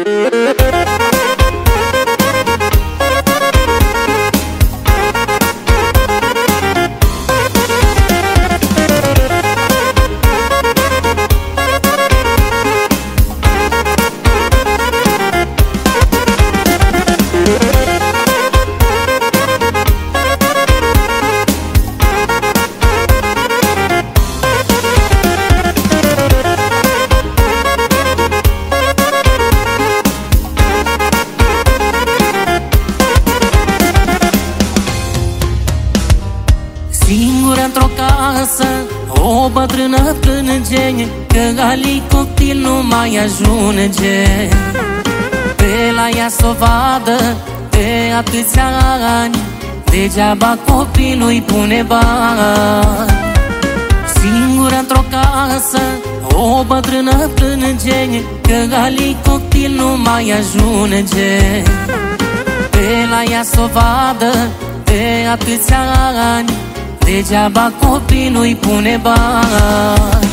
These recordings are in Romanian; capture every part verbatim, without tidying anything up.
Singură într-o casă, o bătrână plânge că Ali copil nu mai ajunge. Pe la ea s-o vadă de atâția ani, degeaba copilul-i pune bani. Singură într-o casă, o bătrână plânge că Ali copil nu mai ajunge. Pe la ea s-o vadă de atâția ani, degeaba copilul-i pune bani.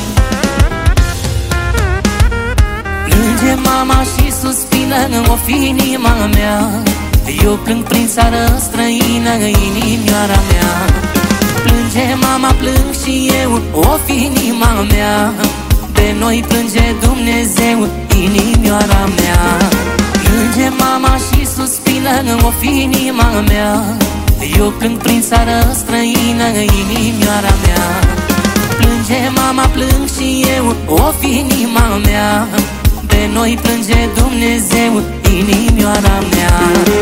Plânge mama și suspină, o fi inima mea. Eu plâng prin țară străină, inimioara mea. Plânge mama, plâng și eu, o fi inima mea. De noi plânge Dumnezeu, inimioara mea. Plânge mama și suspină, o fi inima mea. Eu plâng prin țară străină, inimioara mea. Plânge mama, plâng și eu, o fi inima mea. De noi plânge Dumnezeu, inimioara mea.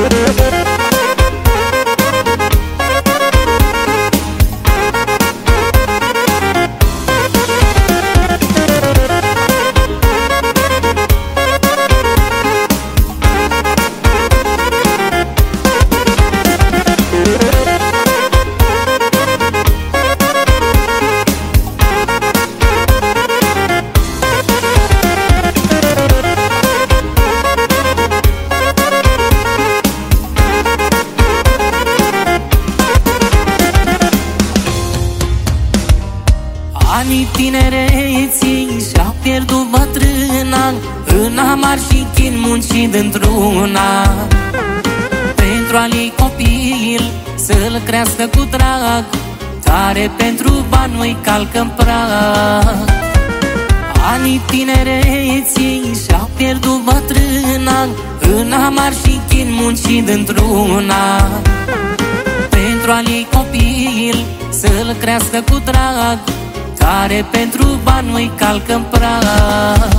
Anii tinereții și-au pierdut bătrâna, în amar și chin muncit într-una. Pentru a-l copil să-l crească cu drag, care pentru bani nu-i calcă-n prag. Anii tinereții și-au pierdut bătrâna, în amar și chin muncit într-una. Pentru a-l copil să-l crească cu drag, care pentru bani nu-i calcă-n prag.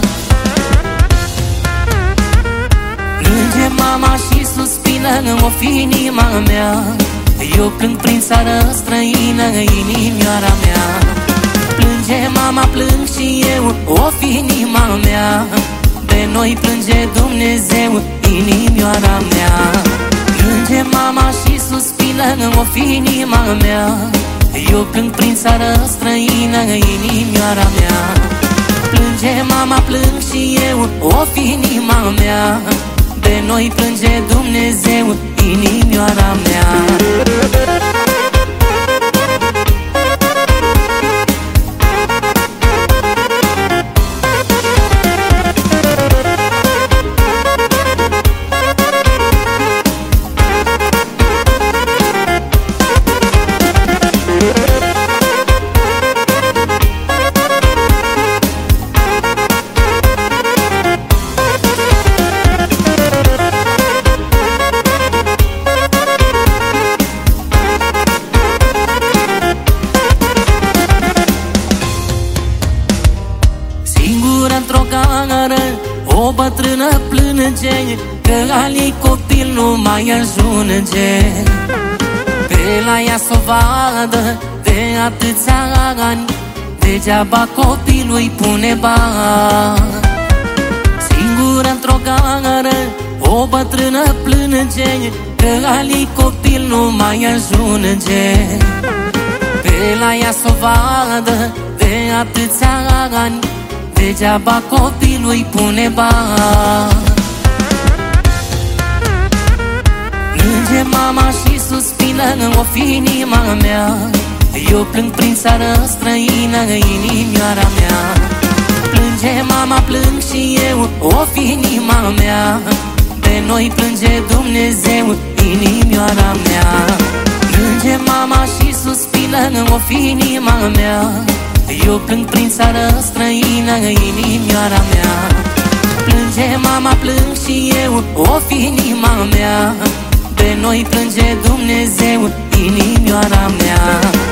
Plânge mama și suspină, o fi inima mea. Eu plâng prin țară străină, inimioara mea. Plânge mama, plâng și eu, o fi inima mea. De noi plânge Dumnezeu, inimioara mea. Plânge mama și suspină, o fi inima mea. Eu plâng prin țară străină, inimioara mea. Plânge mama, plâng și eu, o fi inima mea. De noi plânge Dumnezeu, inimioara mea. Într-o gară, o bătrână plânge că Ali copil nu mai ajunge. Pe la ea s-o vadă de atâția ani, degeaba copilul-i pune bani. Singură într-o gară, o bătrână plânge că Ali copil nu mai ajunge. Pe la ea s-o vadă de atâția ani, degeaba copilul-i pune bani. Plânge mama și suspină, o fi inima mea. Eu plâng prin țară străină, inimioara mea. Plânge mama, plâng și eu, o fi inima mea. noi plânge Dumnezeu, inimioara mea. Plânge mama și suspină, o fi inima mea. Eu plâng prin țară străină, inimioara mea. Plânge mama, plâng și eu, o fi inima mea. De noi plânge Dumnezeu, inimioara mea.